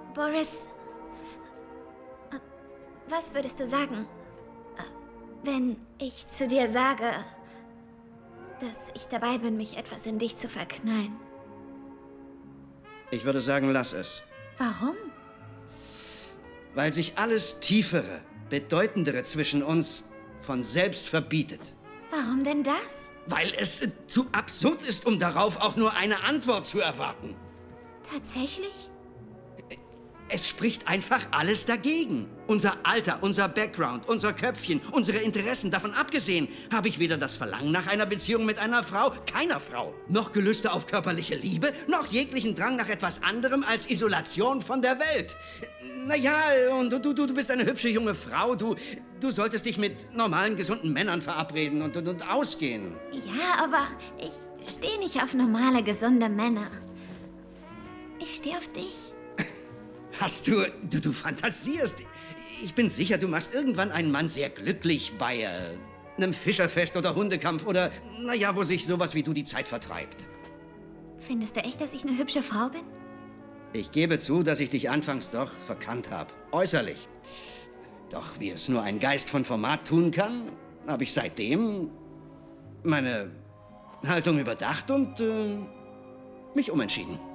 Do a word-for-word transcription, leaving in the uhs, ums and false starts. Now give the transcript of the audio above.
Boris, was würdest du sagen, wenn ich zu dir sage, dass ich dabei bin, mich etwas in dich zu verknallen? Ich würde sagen, lass es. Warum? Weil sich alles Tiefere, Bedeutendere zwischen uns von selbst verbietet. Warum denn das? Weil es äh, zu absurd ist, um darauf auch nur eine Antwort zu erwarten. Tatsächlich? Es spricht einfach alles dagegen. Unser Alter, unser Background, unser Köpfchen, unsere Interessen. Davon abgesehen habe ich weder das Verlangen nach einer Beziehung mit einer Frau, keiner Frau, noch Gelüste auf körperliche Liebe, noch jeglichen Drang nach etwas anderem als Isolation von der Welt. Naja, und du, du, du bist eine hübsche junge Frau. Du, du solltest dich mit normalen, gesunden Männern verabreden und, und, und ausgehen. Ja, aber ich stehe nicht auf normale, gesunde Männer. Ich stehe auf dich. Hast du, du, du fantasierst. Ich bin sicher, du machst irgendwann einen Mann sehr glücklich bei äh, einem Fischerfest oder Hundekampf oder, naja, wo sich sowas wie du die Zeit vertreibt. Findest du echt, dass ich eine hübsche Frau bin? Ich gebe zu, dass ich dich anfangs doch verkannt habe. Äußerlich. Doch wie es nur ein Geist von Format tun kann, habe ich seitdem meine Haltung überdacht und äh, mich umentschieden.